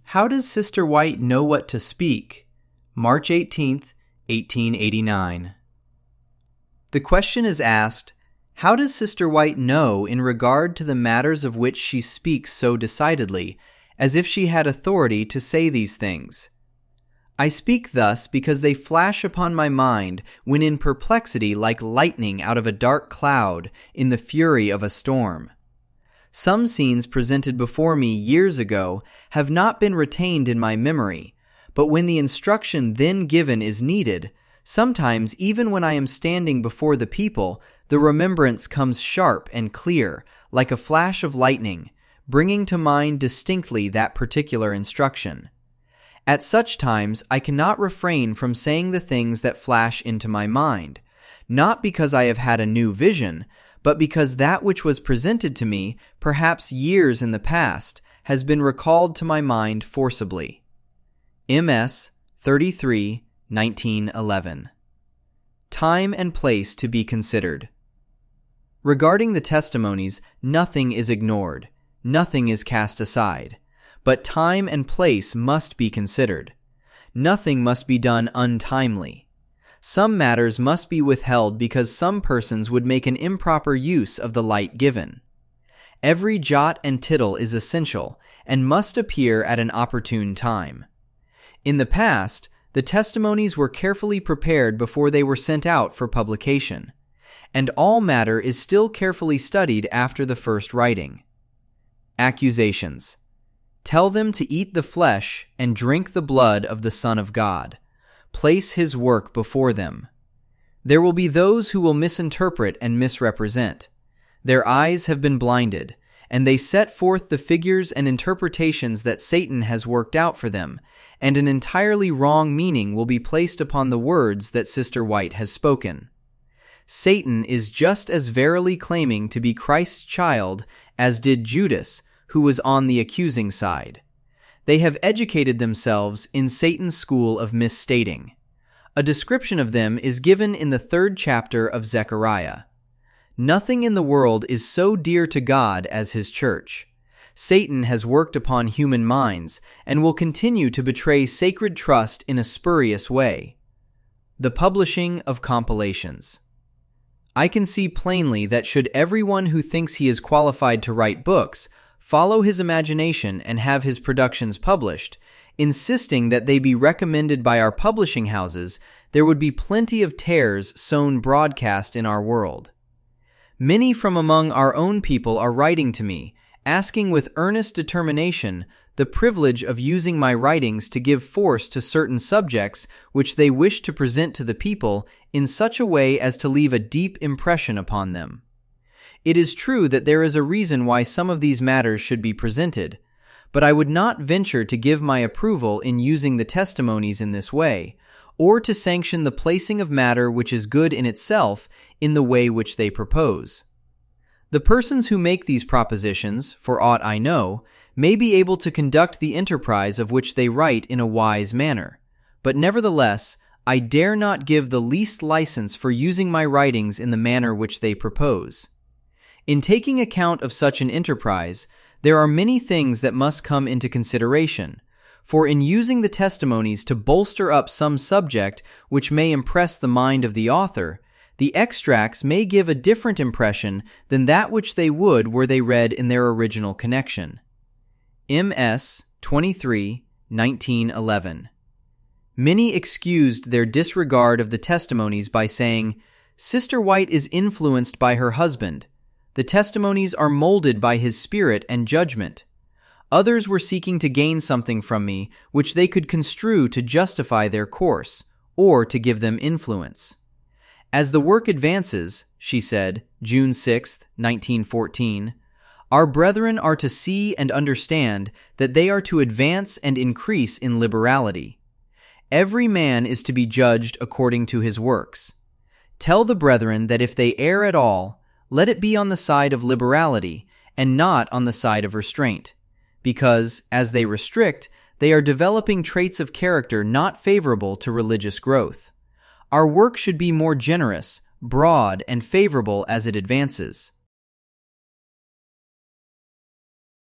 How does Sister White know what to speak? March 18th, 1889. The question is asked, how does Sister White know in regard to the matters of which she speaks so decidedly, as if she had authority to say these things? I speak thus because they flash upon my mind when in perplexity like lightning out of a dark cloud in the fury of a storm. Some scenes presented before me years ago have not been retained in my memory, but when the instruction then given is needed, sometimes even when I am standing before the people, the remembrance comes sharp and clear, like a flash of lightning, bringing to mind distinctly that particular instruction. At such times I cannot refrain from saying the things that flash into my mind, not because I have had a new vision, but because that which was presented to me, perhaps years in the past, has been recalled to my mind forcibly. MS 33, 1911. Time and place to be considered. Regarding the testimonies, nothing is ignored, nothing is cast aside. But time and place must be considered. Nothing must be done untimely. Some matters must be withheld because some persons would make an improper use of the light given. Every jot and tittle is essential and must appear at an opportune time. In the past, the testimonies were carefully prepared before they were sent out for publication, and all matter is still carefully studied after the first writing. Accusations. Tell them to eat the flesh and drink the blood of the Son of God. Place his work before them. There will be those who will misinterpret and misrepresent. Their eyes have been blinded, and they set forth the figures and interpretations that Satan has worked out for them, and an entirely wrong meaning will be placed upon the words that Sister White has spoken. Satan is just as verily claiming to be Christ's child as did Judas, who was on the accusing side. They have educated themselves in Satan's school of misstating. A description of them is given in the 3rd chapter of Zechariah. Nothing in the world is so dear to God as his church. Satan has worked upon human minds and will continue to betray sacred trust in a spurious way. The publishing of compilations. I can see plainly that should everyone who thinks he is qualified to write books follow his imagination and have his productions published, insisting that they be recommended by our publishing houses, there would be plenty of tares sown broadcast in our world. Many from among our own people are writing to me, asking with earnest determination the privilege of using my writings to give force to certain subjects which they wish to present to the people in such a way as to leave a deep impression upon them. It is true that there is a reason why some of these matters should be presented, but I would not venture to give my approval in using the testimonies in this way, or to sanction the placing of matter which is good in itself in the way which they propose. The persons who make these propositions, for aught I know, may be able to conduct the enterprise of which they write in a wise manner, but nevertheless, I dare not give the least license for using my writings in the manner which they propose. In taking account of such an enterprise, there are many things that must come into consideration, for in using the testimonies to bolster up some subject which may impress the mind of the author, the extracts may give a different impression than that which they would were they read in their original connection. MS 23, 1911. Many excused their disregard of the testimonies by saying, "Sister White is influenced by her husband. The testimonies are molded by his spirit and judgment." Others were seeking to gain something from me which they could construe to justify their course, or to give them influence. As the work advances, she said, June 6, 1914, our brethren are to see and understand that they are to advance and increase in liberality. Every man is to be judged according to his works. Tell the brethren that if they err at all, let it be on the side of liberality and not on the side of restraint, because, as they restrict, they are developing traits of character not favorable to religious growth. Our work should be more generous, broad, and favorable as it advances.